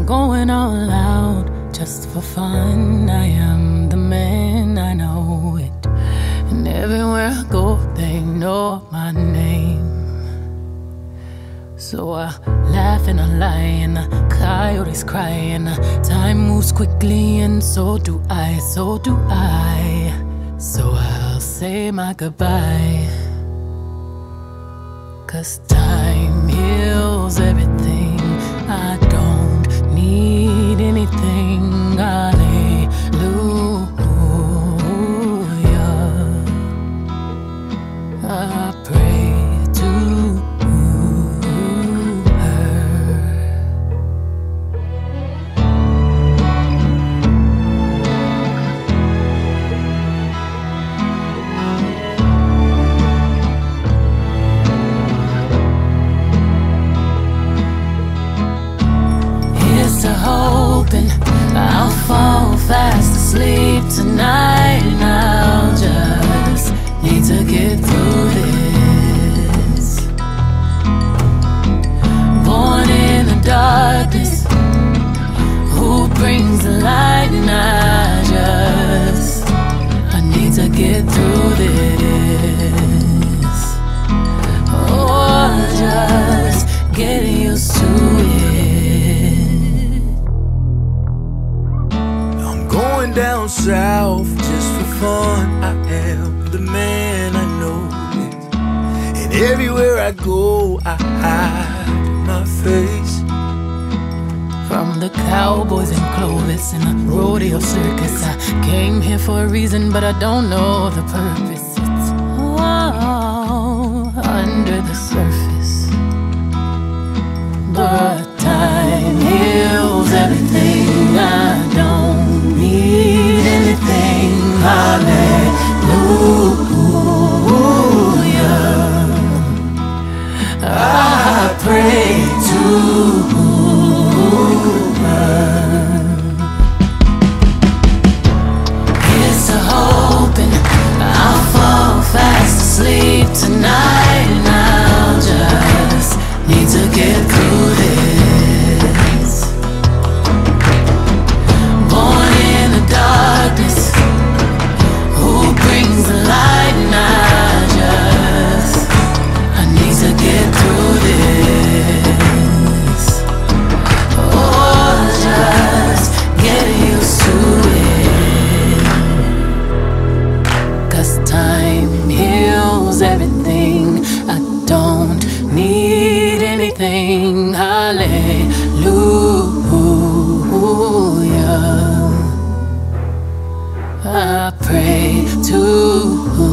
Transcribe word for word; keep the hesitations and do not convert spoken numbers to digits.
going all out just for fun. I am the man, I know it. And everywhere I go, they know my name. So I laugh and I lie and the coyotes cry and the time moves quickly and so do I, so do I. So I'll say my goodbye, 'cause time heals everything. I don't need anything. Hallelujah. I pray to hoping I'll fall fast asleep tonight, and I'll just need to get through this. Born in the darkness, who brings the light? And I just, I need to get through this. Oh, just get used to it. Down south just for fun. I am the man, I know it. And everywhere I go, I hide my face. From the cowboys and Clovis and the rodeo circus, I came here for a reason, but I don't know the purpose. It's all under the surface. But time heals everything. I don't need anything. Hallelujah. I pray to her. Here's to hoping I'll fall fast asleep tonight, and I'll just need to get through this. Born in the darkness, who brings the light? And I just, I need to get through this. Oh, just get used to it, 'cause time heals everything. I don't need anything. Hallelujah. I pray to